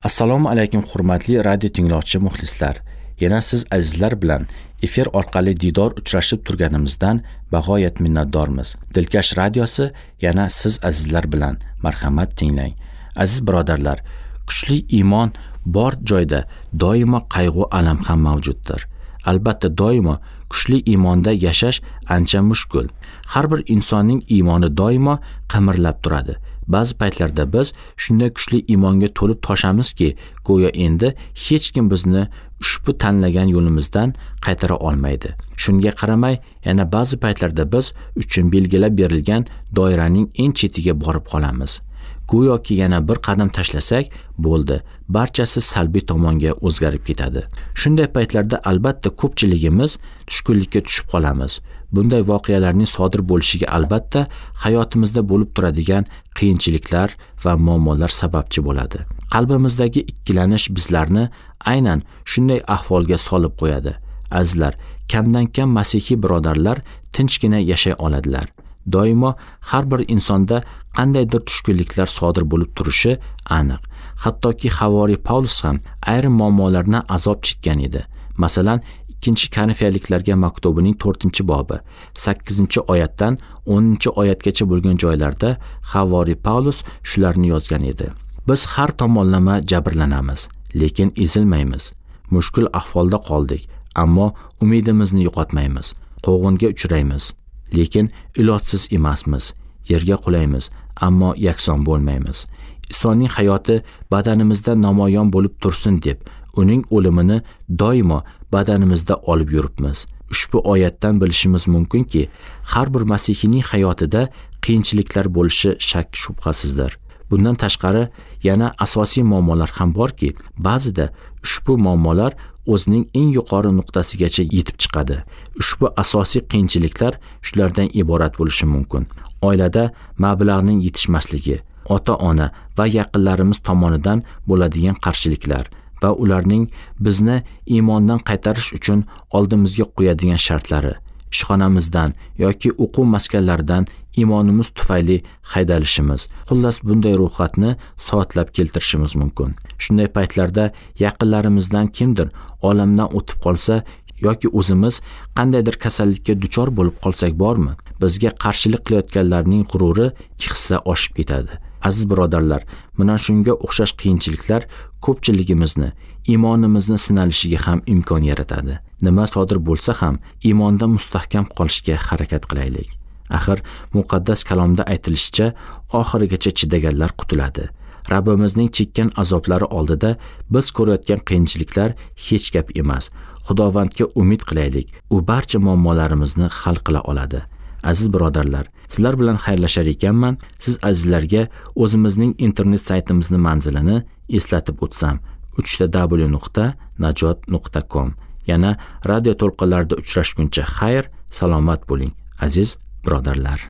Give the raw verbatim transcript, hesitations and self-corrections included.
Assalomu alaykum hurmatli radio tinglovchi muxlislar. Yana siz azizlar bilan efir orqali diydor uchrashib turganimizdan bag'oyat minnatdormiz. Dilkash radiosi yana siz azizlar bilan marhamat tinglang. Aziz birodarlar, kuchli iymon bor joyda doimo qayg'u alam ham mavjuddir. Albatta doimo kuchli iymonda yashash ancha mushkul. Har bir insonning iymoni doimo qimirlab turadi. Ba'zi paytlarda biz shunday kuchli iymonga to'lib toshamizki, go'yo endi hech kim bizni ushbu tanlagan yo'limizdan qaytara olmaydi. Shunga qaramay, yana ba'zi paytlarda biz uchun belgilab berilgan doiraning eng chetiga borib qolamiz. Go'yoki yana bir qadam tashlasak, bo'ldi, barchasi salbiy tomonga o'zgarib ketadi. Shunday paytlarda albatta ko'pchiligimiz tushkunlikka tushib qolamiz. Bunday voqealarning sodir bo'lishiga albatta hayotimizda bo'lib turadigan qiyinchiliklar va muammolar sababchi bo'ladi. Qalbimizdagi ikkilanish bizlarni aynan shunday ahvolga solib qo'yadi. Azizlar, kamdan kam masihiy birodarlar tinchgina yashay oladilar. Doimo har bir insonda qandaydir tushkunliklar sodir bo'lib turishi aniq. Hattoki Havoriy Pavlus ham ayrim muammolardan azob chekkan edi. Masalan, ikkinchi Korinfiyaliklarga maktubining to'rtinchi bobi, sakkizinchi oyatdan o'ninchi oyatgacha bo'lgan joylarda Havoriy Pavlus shularni yozgan edi. Biz har tomonlama jabrlanamiz, lekin ezilmaymiz. Mushkul ahvolda qoldik, ammo umidimizni yo'qotmaymiz. Quvg'inga uchraymiz, lekin ilojsiz emasmiz. Yerga qulaymiz, ammo yakson bo'lmaymiz. Isoning hayoti badanimizda namoyon bo'lib tursin deb, uning o'limini doimo badanimizda olib yuribmiz. Ushbu oyatdan bilishimiz mumkinki, har bir masihiyning hayotida qiyinchiliklar bo'lishi shak shubhasizdir. Bundan tashqari yana asosiy muammolar ham borki, ba'zida ushbu muammolar o'zining eng yuqori nuqtasigacha yetib chiqadi. Ushbu asosiy qiyinchiliklar shulardan iborat bo'lishi mumkin. Oilada mablag'ning yetishmasligi, ota-ona va yaqinlarimiz tomonidan bo'ladigan qarshiliklar va ularning bizni iymondan qaytarish uchun oldimizga qo'yadigan shartlari, ishxonamizdan yoki o'quv maskanlaridan iymonimiz tufayli haydalishimiz, xullas bunday ro'yxatni soatlab keltirishimiz mumkin. Shunday paytlarda yaqinlarimizdan kimdir olamdan o'tib qolsa yoki o'zimiz qandaydir kasallikka duchor bo'lib qolsak bormi, bizga qarshilik qilayotganlarning g'ururi ikki hissa oshib ketadi. Aziz birodarlar, mana shunga o'xshash qiyinchiliklar ko'pchiligimizni iymonimizni sinalishiga ham imkon yaratadi. Nima sodir bo'lsa ham iymonda mustahkam qolishga harakat qilaylik. Axir muqaddas kalomda aytilishicha, oxirigacha chidaganlar qutuladi. Rabbimizning chekkan azoblari oldida biz ko'rayotgan qiyinchiliklar hech gap emas. Xudovandga umid qilaylik. U barcha muammolarimizni hal qila oladi. Aziz birodarlar, sizlar bilan xayrlashar ekanman. Siz azizlarga o'zimizning internet saytimizni manzilini eslatib o'tsam, uch w nuqta najot nuqta com. Yana radio to'lqinlarida uchrashguncha xayr, salomat bo'ling, aziz birodarlar.